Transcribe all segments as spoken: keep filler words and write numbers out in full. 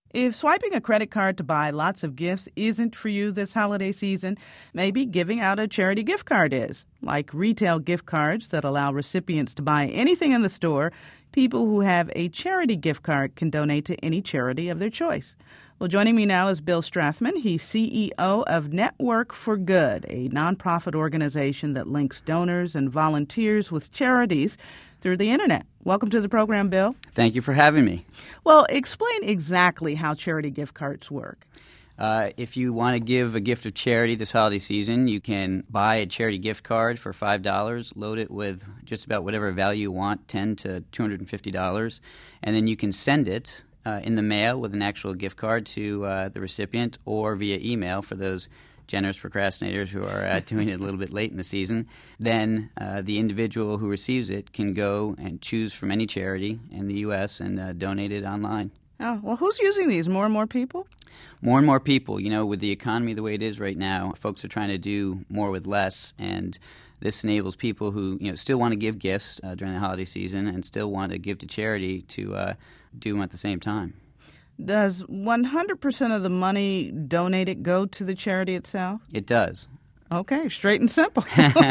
If swiping a credit card to buy lots of gifts isn't for you this holiday season, maybe giving out a charity gift card is. Like retail gift cards that allow recipients to buy anything in the store, people who have a charity gift card can donate to any charity of their choice. Well, joining me now is Bill Strathman. He's C E O of Network for Good, a nonprofit organization that links donors and volunteers with charities through the Internet. Welcome to the program, Bill. Thank you for having me. Well, explain exactly how charity gift cards work. Uh, if you want to give a gift of charity this holiday season, you can buy a charity gift card for five dollars, load it with just about whatever value you want, ten to two hundred fifty dollars, and then you can send it uh, in the mail with an actual gift card to uh, the recipient or via email for those generous procrastinators who are uh, doing it a little bit late in the season. Then uh, the individual who receives it can go and choose from any charity in the U S and uh, donate it online. Oh, well, who's using these? More and more people? More and more people. You know, with the economy the way it is right now, folks are trying to do more with less, and this enables people who, you know, still want to give gifts uh, during the holiday season and still want to give to charity to uh, do them at the same time. Does one hundred percent of the money donated go to the charity itself? It does. Okay, straight and simple.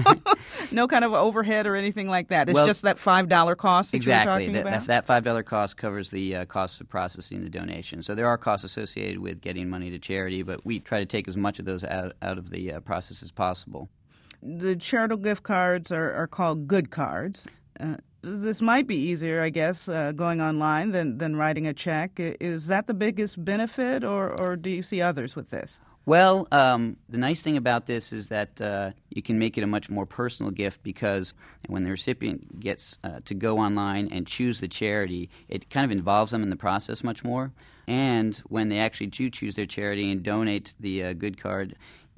No kind of overhead or anything like that. It's well, just that five dollars cost that exactly. you're talking That, about? that five dollars cost covers the uh, cost of processing the donation. So there are costs associated with getting money to charity, but we try to take as much of those out, out of the uh, process as possible. The charitable gift cards are, are called good cards. Uh, this might be easier, I guess, uh, going online than, than writing a check. Is that the biggest benefit, or, or do you see others with this? Well, um, the nice thing about this is that uh, you can make it a much more personal gift, because when the recipient gets uh, to go online and choose the charity, it kind of involves them in the process much more. And when they actually do choose their charity and donate the uh, good card,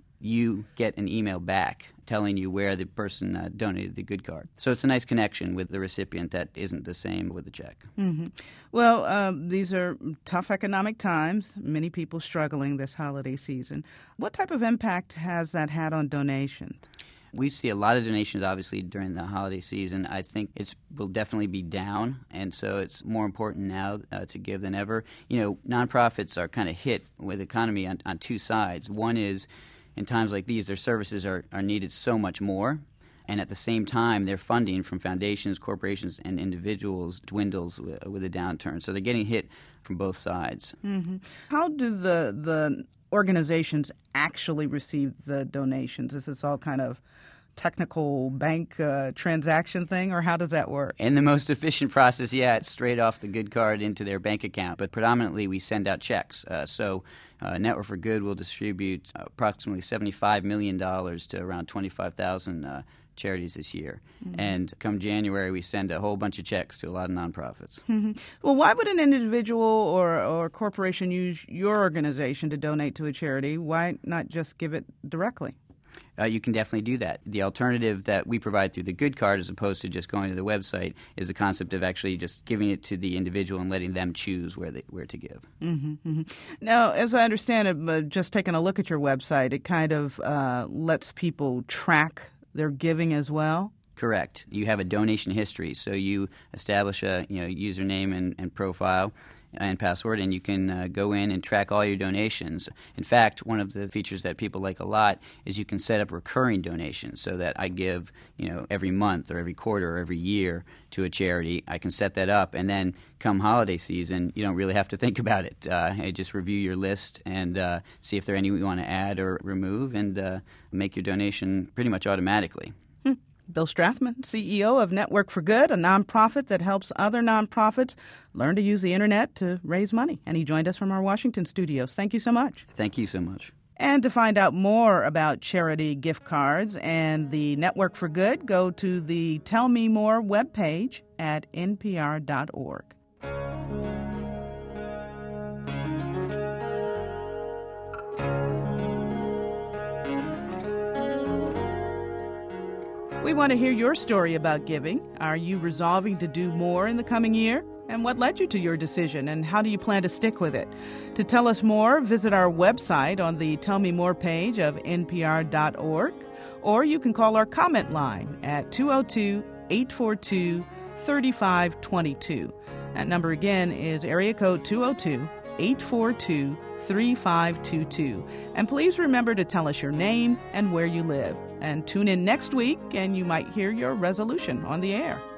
you get an email back telling you where the person uh, donated the good card. So it's a nice connection with the recipient that isn't the same with the check. Mm-hmm. Well, um, these are tough economic times, many people struggling this holiday season. What type of impact has that had on donations? We see a lot of donations, obviously, during the holiday season. I think it will definitely be down, and so it's more important now uh, to give than ever. You know, nonprofits are kind of hit with the economy on, on two sides. One is, in times like these, their services are, are needed so much more, and at the same time, their funding from foundations, corporations, and individuals dwindles w- with a downturn. So they're getting hit from both sides. Mm-hmm. How do the the organizations actually receive the donations? Is this all kind of technical bank uh, transaction thing, or how does that work? In the most efficient process, yeah, it's straight off the good card into their bank account. But predominantly, we send out checks. Uh, so uh, Network for Good will distribute approximately seventy-five million dollars to around twenty-five thousand uh, charities this year. Mm-hmm. And come January, we send a whole bunch of checks to a lot of nonprofits. Mm-hmm. Well, why would an individual or, or corporation use your organization to donate to a charity? Why not just give it directly? Uh, you can definitely do that. The alternative that we provide through the good card, as opposed to just going to the website, is the concept of actually just giving it to the individual and letting them choose where they, where to give. Mm-hmm, mm-hmm. Now, as I understand it, uh, just taking a look at your website, it kind of uh, lets people track their giving as well? Correct. You have a donation history, so you establish a you know username and, and profile and password, and you can uh, go in and track all your donations. In fact, one of the features that people like a lot is you can set up recurring donations, so that I give, you know, every month or every quarter or every year to a charity. I can set that up, and then come holiday season, you don't really have to think about it. Uh, I just review your list and uh, see if there are any you want to add or remove, and uh, make your donation pretty much automatically. Bill Strathman, C E O of Network for Good, a nonprofit that helps other nonprofits learn to use the Internet to raise money. And he joined us from our Washington studios. Thank you so much. Thank you so much. And to find out more about charity gift cards and the Network for Good, go to the Tell Me More webpage at N P R dot org. We want to hear your story about giving. Are you resolving to do more in the coming year? And what led you to your decision, and how do you plan to stick with it? To tell us more, visit our website on the Tell Me More page of N P R dot org, or you can call our comment line at two oh two, eight four two, three five two two. That number again is area code two oh two, eight four two, three five two two. And please remember to tell us your name and where you live. And tune in next week, and you might hear your resolution on the air.